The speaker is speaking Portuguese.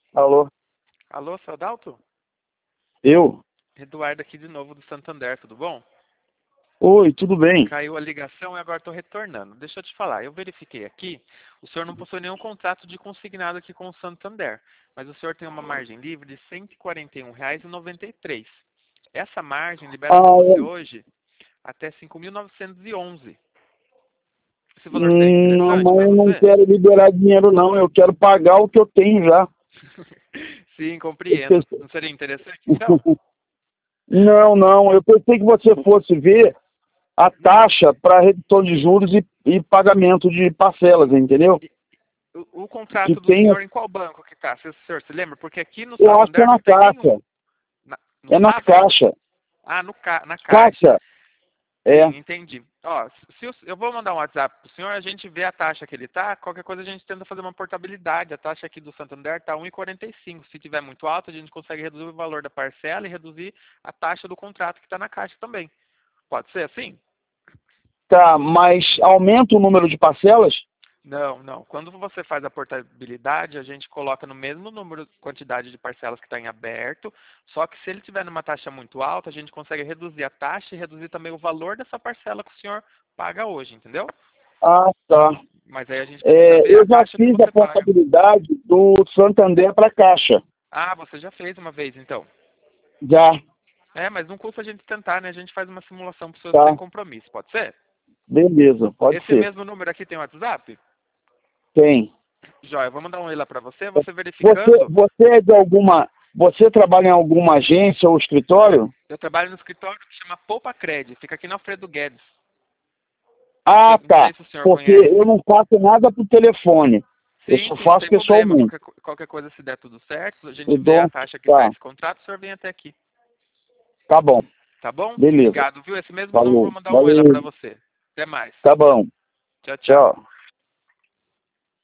Alô? Alô, seu Adalto? Eu? Eduardo aqui de novo do Santander, tudo bom? Oi, tudo bem? Caiu a ligação e agora estou retornando. Deixa eu te falar, eu verifiquei aqui, o senhor não possui nenhum contrato de consignado aqui com o Santander, mas o senhor tem uma margem livre de R$ 141,93. Essa margem libera para Ah, você hoje até 5.911. Esse valor seria não, interessante mas para eu não você? quero liberar dinheiro não, eu quero pagar o que eu tenho já. Sim, Eu compreendo. pensei- Não seria interessante, então? Não, eu pensei que você fosse ver a taxa para redução de juros e pagamento de parcelas, entendeu? E o Que contrato do tem, senhor em qual banco que está? Se o senhor se lembra? Porque aqui no eu acho que é Santander na não tem Caixa, nenhum. No é na Safra? Caixa. Ah, na Caixa. Caixa, é, Sim, entendi. Ó, eu vou mandar um WhatsApp pro senhor, a gente vê a taxa que ele tá, qualquer coisa a gente tenta fazer uma portabilidade. A taxa aqui do Santander tá 1,45. Se tiver muito alta, a gente consegue reduzir o valor da parcela e reduzir a taxa do contrato que está na Caixa também. Pode ser assim? tá, mas aumenta o número de parcelas? Não, não. Quando você faz a portabilidade, a gente coloca no mesmo número, quantidade de parcelas que está em aberto, só que se ele tiver numa taxa muito alta, a gente consegue reduzir a taxa e reduzir também o valor dessa parcela que o senhor paga hoje, entendeu? Ah, tá. Mas aí a gente precisa ver a Eu já taxa que fiz a você paga. portabilidade do Santander para Caixa. Ah, você já fez uma vez, então. Já, É, mas não custa a gente tentar, né? A gente faz uma simulação para o senhor sem tá. compromisso, pode ser? Beleza, pode Esse ser. mesmo número aqui tem WhatsApp? Tem. Joia, eu vou mandar um e lá para você, você Você, verificando. você é de alguma. Você trabalha em alguma agência ou escritório? Eu trabalho no escritório que chama Poupa Cred, fica aqui na Alfredo Guedes. Ah, Não tá. sei se o senhor Porque conhece. eu não faço nada por telefone. Eu Sim, só sim, não faço tem problema. pessoalmente. Qualquer coisa, se der tudo certo, a Eu gente vê a dou. taxa que está Tá, esse contrato, o senhor vem até aqui. tá bom. Tá bom? Beleza. Obrigado, viu? Esse mesmo número eu vou Falou. mandar um oi lá Valeu. para você. Até mais. Tá bom. Tchau, tchau. Tchau.